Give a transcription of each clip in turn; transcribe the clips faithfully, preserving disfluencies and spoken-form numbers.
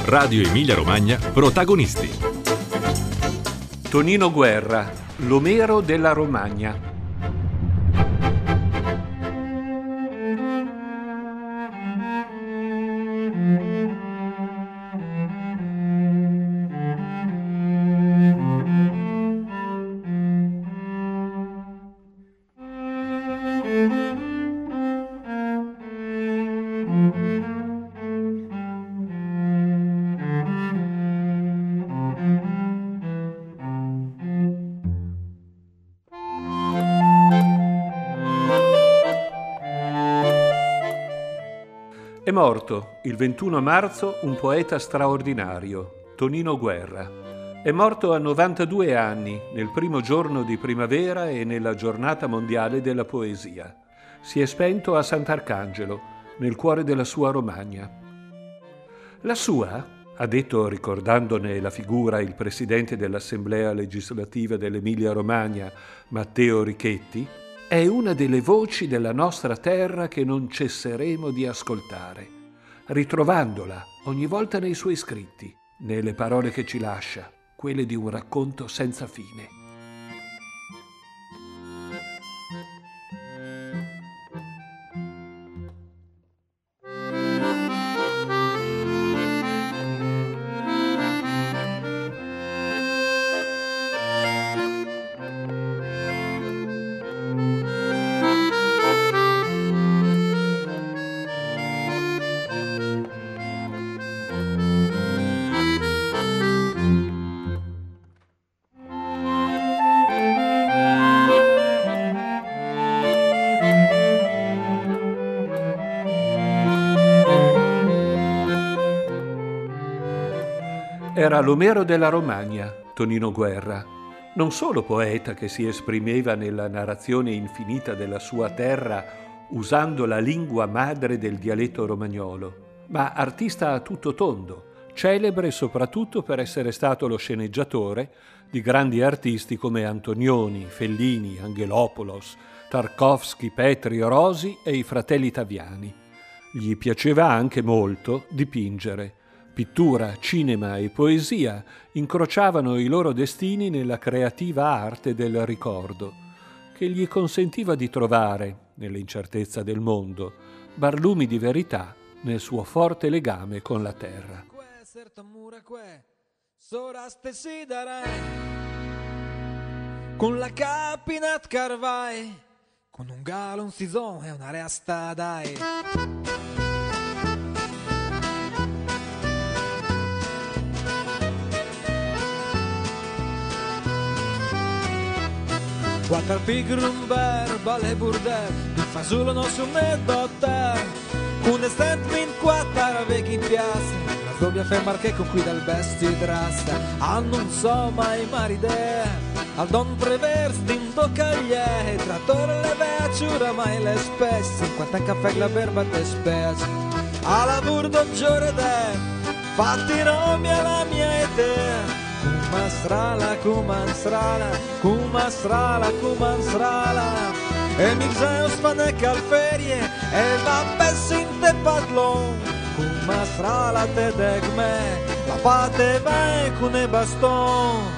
Radio Emilia Romagna, protagonisti. Tonino Guerra, l'Omero della Romagna. È morto il ventuno marzo un poeta straordinario, Tonino Guerra. È morto a novantadue anni, nel primo giorno di primavera e nella giornata mondiale della poesia. Si è spento a Sant'Arcangelo, nel cuore della sua Romagna. La sua, ha detto ricordandone la figura il presidente dell'Assemblea legislativa dell'Emilia-Romagna, Matteo Richetti, è una delle voci della nostra terra che non cesseremo di ascoltare, ritrovandola ogni volta nei suoi scritti, nelle parole che ci lascia, quelle di un racconto senza fine. Era l'Omero della Romagna, Tonino Guerra, non solo poeta che si esprimeva nella narrazione infinita della sua terra usando la lingua madre del dialetto romagnolo, ma artista a tutto tondo, celebre soprattutto per essere stato lo sceneggiatore di grandi artisti come Antonioni, Fellini, Angelopoulos, Tarkovsky, Petri, Rosi e i fratelli Taviani. Gli piaceva anche molto dipingere. Pittura, cinema e poesia incrociavano i loro destini nella creativa arte del ricordo, che gli consentiva di trovare, nell'incertezza del mondo, barlumi di verità nel suo forte legame con la terra. Con la capinat carvai, con un galo, un sison e una resta dai. Quattro pigrum verba le burdel, il fasullo non su mezzo ter, un estent min quattro vecchi in piazza, la doppia fermar che con qui dal bestie drasta, hanno un so mai maride, al don preversti in doccaglie, trattore le veacciura mai le spesse, quanto un caffè la verba te specie, alla burdo giorede, fatti nomi alla mia età. Kuma strala, kuma strala, kuma strala, kuma strala. E mi zeo spane calferie e va pessi in te padlon. Kuma strala te degme, la pate vai con e baston.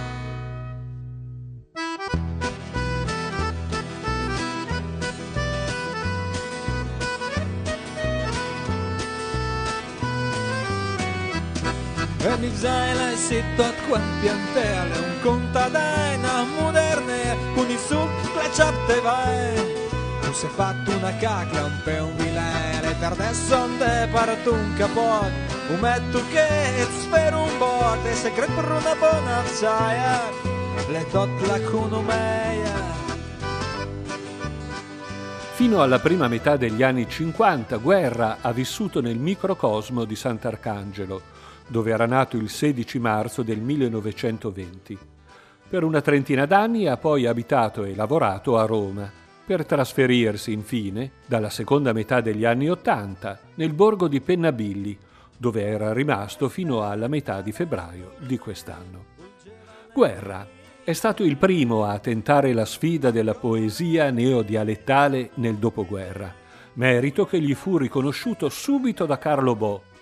E mi zaila e si tot qua piantele, un contadina moderne, con il sul clecciate vai. Tu sei fatto una cacla, un pe un vilele, per adesso ande parto un capot, un metto che sfero un bot, e segreto per una buona acciaia, le tot la cunumeia. Fino alla prima metà degli anni cinquanta, Guerra ha vissuto nel microcosmo di Sant'Arcangelo, dove era nato il sedici marzo del millenovecentoventi. Per una trentina d'anni ha poi abitato e lavorato a Roma, per trasferirsi infine, dalla seconda metà degli anni ottanta, nel borgo di Pennabilli, dove era rimasto fino alla metà di febbraio di quest'anno. Guerra è stato il primo a tentare la sfida della poesia neodialettale nel dopoguerra, merito che gli fu riconosciuto subito da Carlo Bo,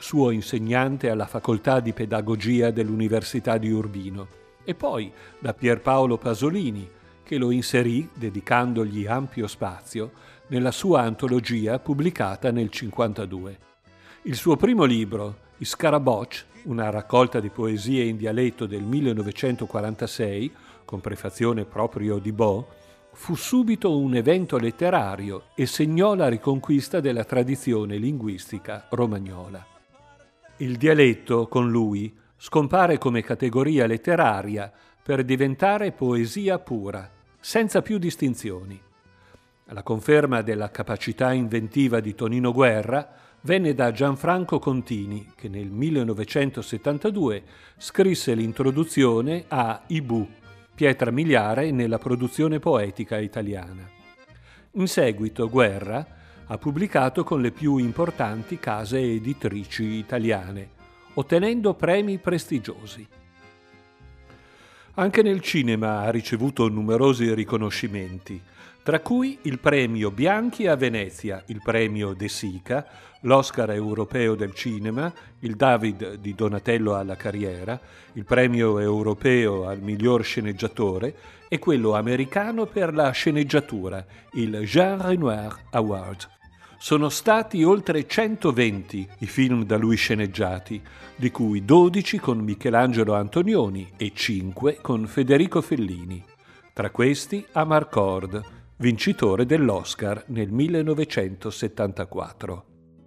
suo insegnante alla facoltà di pedagogia dell'Università di Urbino, e poi da Pierpaolo Pasolini, che lo inserì, dedicandogli ampio spazio, nella sua antologia pubblicata nel cinquantadue. Il suo primo libro, I Scarabocci, una raccolta di poesie in dialetto del millenovecentoquarantasei, con prefazione proprio di Bo, fu subito un evento letterario e segnò la riconquista della tradizione linguistica romagnola. Il dialetto, con lui, scompare come categoria letteraria per diventare poesia pura, senza più distinzioni. La conferma della capacità inventiva di Tonino Guerra venne da Gianfranco Contini, che nel millenovecentosettantadue scrisse l'introduzione a I Bu, pietra miliare nella produzione poetica italiana. In seguito Guerra ha pubblicato con le più importanti case editrici italiane, ottenendo premi prestigiosi. Anche nel cinema ha ricevuto numerosi riconoscimenti, tra cui il premio Bianchi a Venezia, il premio De Sica, l'Oscar europeo del cinema, il David di Donatello alla carriera, il premio europeo al miglior sceneggiatore e quello americano per la sceneggiatura, il Jean Renoir Award. Sono stati oltre centoventi i film da lui sceneggiati, di cui dodici con Michelangelo Antonioni e cinque con Federico Fellini. Tra questi Amarcord, vincitore dell'Oscar nel millenovecentosettantaquattro.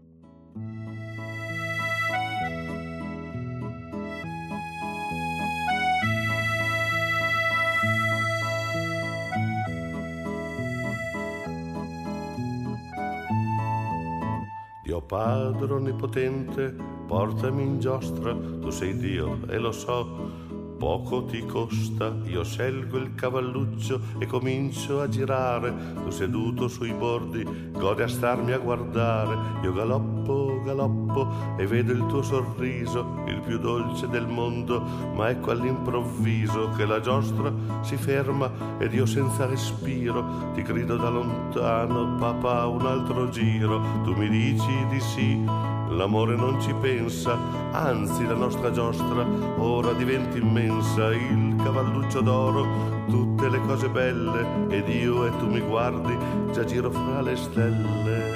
Dio Padre onnipotente, portami in giostra, tu sei Dio e lo so, poco ti costa, io scelgo il cavalluccio e comincio a girare, tu seduto sui bordi, godi a starmi a guardare, io galoppo, galoppo e vedo il tuo sorriso, il più dolce del mondo, ma ecco all'improvviso che la giostra si ferma ed io senza respiro ti grido da lontano, papà un altro giro, tu mi dici di sì, l'amore non ci pensa, anzi la nostra giostra ora diventa immensa, il cavalluccio d'oro, tutte le cose belle, ed io e tu mi guardi, già giro fra le stelle.